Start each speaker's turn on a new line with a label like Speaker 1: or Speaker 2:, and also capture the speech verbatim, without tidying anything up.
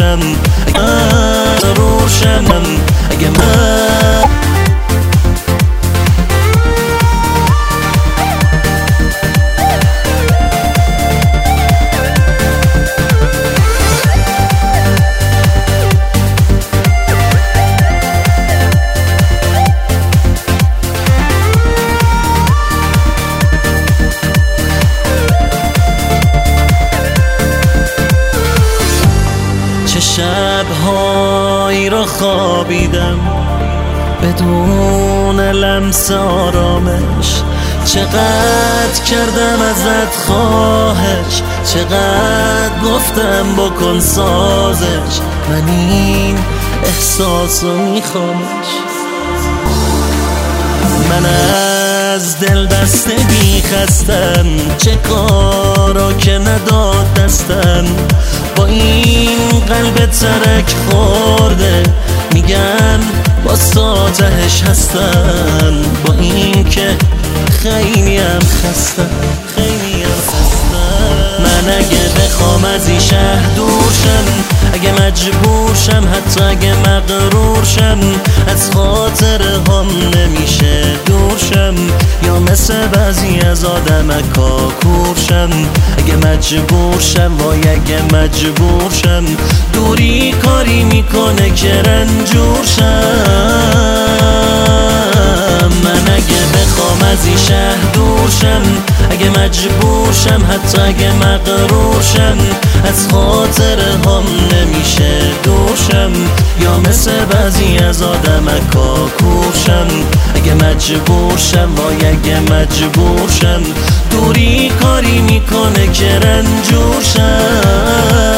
Speaker 1: شم، مغرور شم اگه من چه شب‌هایی را خوابیدم بدون لمس آرامش، چقدر کردم ازت خواهش، چقدر گفتم بکن سازش، من این احساسو میخوامش. من از دل بستگی خستم، چه کارا که نداد دستم، با این قلب ترک خورده میگن با ساتهش هستم، با این که خیلی هم خستم، خیلی هم خستم. من اگه بخوام از این شهر دور شم، اگه مجبور شم، حتی اگه مغرور شم، از خاطره هم نمیشه دور شم، یا مثل بعضی از آدمکا کور شم. اگه مجبور شم، وای اگه مجبور شم، دوری کاری میکنه که رنجور شم. من اگه بخوام از این شهر دور شم، اگه مجبور شم، حتی اگه مغرور شم، از خاطره هم نمیشه دور شم، یا مثل بعضی از آدمکا کور شم. اگه مجبور شم، وای اگه مجبور شم، دوری کاری میکنه که رنجور شم.